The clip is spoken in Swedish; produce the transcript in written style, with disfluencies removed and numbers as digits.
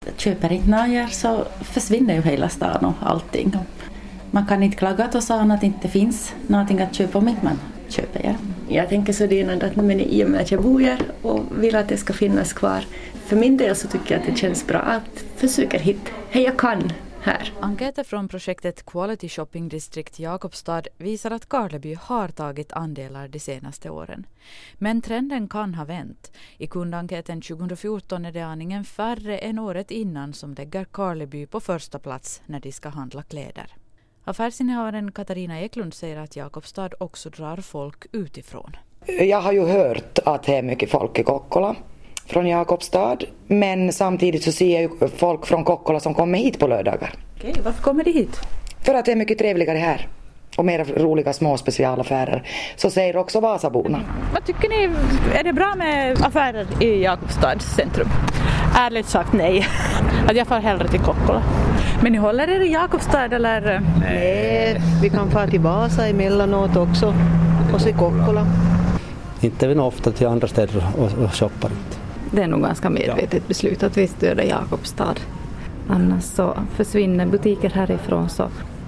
Köper inte nöjer så försvinner ju hela stan och allting. Man kan inte klaga till stan att det inte finns någonting att köpa om inte man köper. Ja. Jag tänker så det är att i och med att jag bor här och vill att det ska finnas kvar. För min del så tycker jag att det känns bra att försöka hitta hej jag kan här. Enkäter från projektet Quality Shopping District Jakobstad visar att Karleby har tagit andelar de senaste åren. Men trenden kan ha vänt. I kundenkäten 2014 är det aningen färre än året innan som lägger Karleby på första plats när de ska handla kläder. Affärsinnehavaren Katarina Eklund säger att Jakobstad också drar folk utifrån. Jag har ju hört att det är mycket folk i Kokkola från Jakobstad, men samtidigt så ser jag ju folk från Kokkola som kommer hit på lördagar. Okej, varför kommer de hit? För att det är mycket trevligare här och mer roliga små specialaffärer. Så säger också Vasaborna. Vad tycker ni, är det bra med affärer i Jakobstads centrum? Ärligt sagt nej. Att jag får hellre till Kokkola. Men ni håller er i Jakobstad eller? Nej, vi kan få till Vasa emellanåt också och se Kokkola. Inte vi ofta till andra städer och shoppar inte. Det är nog ganska medvetet beslut att vi stöder Jakobstad. Annars så försvinner butiker härifrån så